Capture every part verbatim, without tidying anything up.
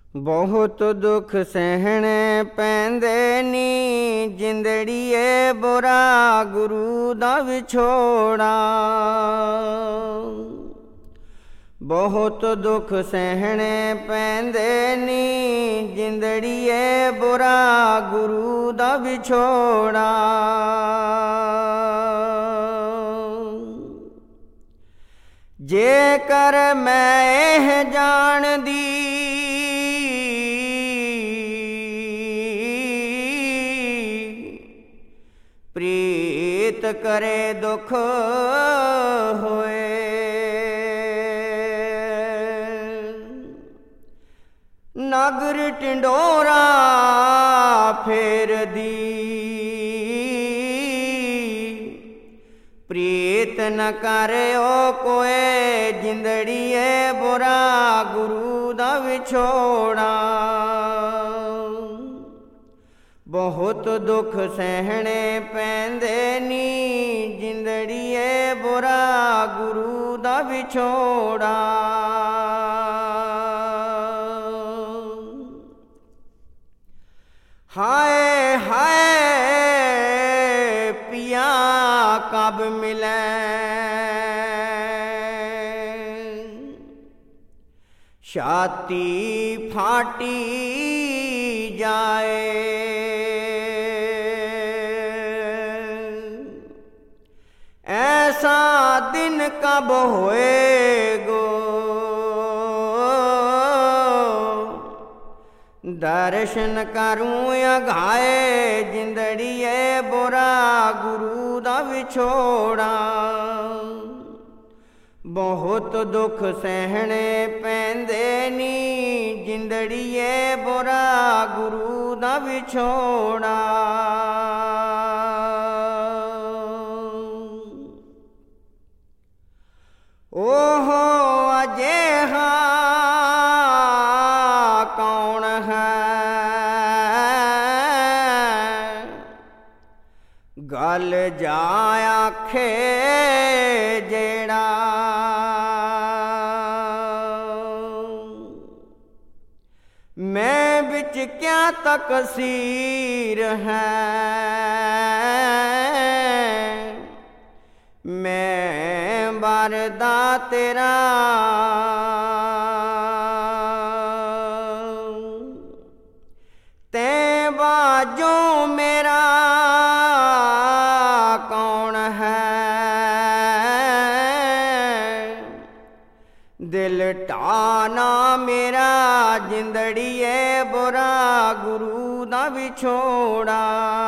ਬਹੁਤ ਦੁੱਖ ਸਹਿਣੇ ਪੈਂਦੇ ਨੀ, ਜਿੰਦੜੀਏ ਬੁਰਾ ਗੁਰੂ ਦਾ ਵਿਛੋੜਾ। ਬਹੁਤ ਦੁੱਖ ਸਹਿਣੇ ਪੈਂਦੇ ਨੀ, ਜਿੰਦੜੀਏ ਬੁਰਾ ਗੁਰੂ ਦਾ ਵਿਛੋੜਾ। ਜੇਕਰ ਮੈਂ ਇਹ ਜਾਣਦੀ, ਪ੍ਰੀਤ ਕਰੇ ਦੁੱਖ ਹੋਏ। ਨਗਰ ਢਿੰਡੋਰਾ ਫੇਰਦੀ, ਪ੍ਰੀਤ ਨ ਕਰਿਓ ਕੋਏ, ਜਿੰਦੜੀਏ ਬੁਰਾ ਗੁਰੂ ਦਾ ਵਿਛੋੜਾ। ਬਹੁਤ ਦੁੱਖ ਸਹਿਣੇ ਪੈਂਦੇ ਨੀ, ਜਿੰਦੜੀਏ ਬੁਰਾ ਗੁਰੂ ਦਾ ਵਿਛੋੜਾ। ਹਾਏ ਹਾਏ ਪਿਆ ਕਬ ਮਿਲੇ, ਛਾਤੀ ਫਾਟੀ ਜਾਏ। ऐसा दिन कब होएगो, दर्शन करूं अघाए, जिंदड़ीए बुरा गुरु दा विछोड़ा। बहुत दुख सहने पैंदे नी, जिंदड़ीए बुरा गुरु दा विछोड़ा। ओहो अजेहा कौन है, गल जा आखे जेड़ा। मैं बिच क्या तकसीर है, मैं बारदा तेरा। ते बाजो मेरा कौन है, दिल टाना मेरा, जिंदड़ीए बुरा गुरु दा विछोड़ा।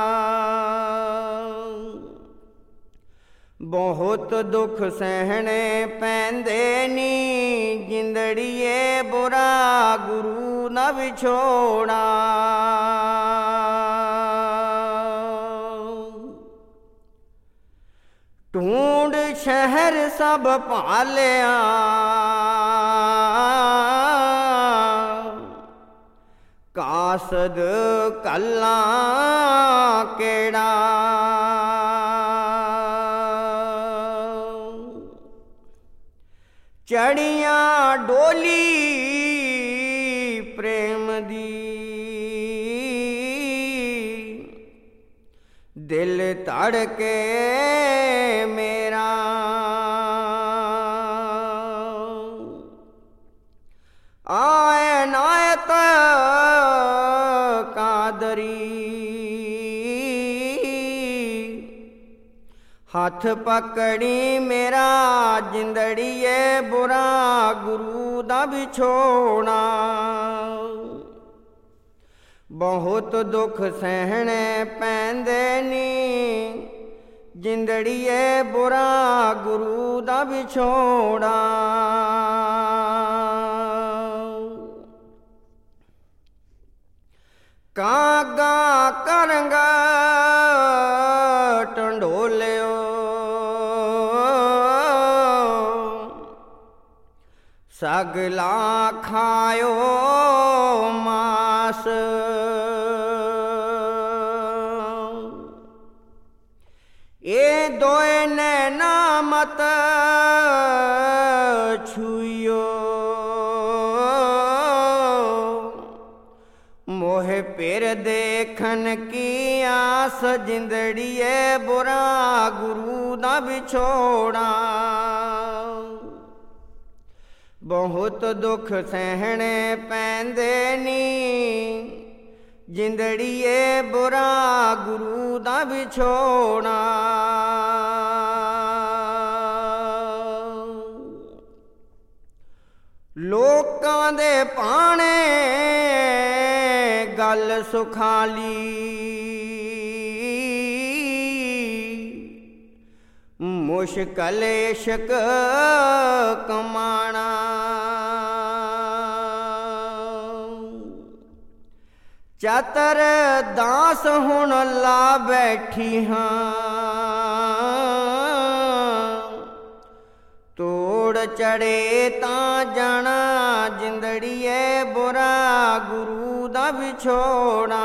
बहुत दुख सहने पैंदे नी, जिंदड़ीए बुरा गुरु ना विछोड़ा। ढूंढ शहर सब भालिया, कासद कल्ला केड़ा। चढ़िया डोली प्रेम दी, दिल धड़के मेरा। आए नायत कादरी, हाथ पकड़ी मेरा, जिंदड़ीए बुरा गुरु दा विछोड़ा। बहुत दुख सहने पैंदे नी, जिंदड़ीए बुरा गुरु दा विछोड़ा। कागा करंगा टंडोलियो, सगला खायो मास। ये दोए नैना मत छुइयो, मोहे फिर देखन की आस जिंदड़िए बुरा गुरु दा विछोड़ा। बहुत दुख सहने पैंदे नी जिंदड़िए बुरा गुरु दा विछोड़ा। लोकां दे पाने गल सुखाली मुश्किल इश्क कमाना। चतर दास हुण ला बैठी हाँ तोड़ चढ़े तां जाना जिंदड़िए बुरा गुरु दा विछोड़ा।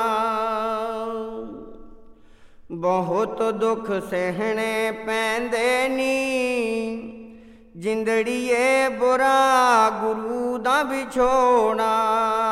बहुत दुख सहने पैंदे नी जिंदड़िए बुरा गुरु दा विछोड़ा।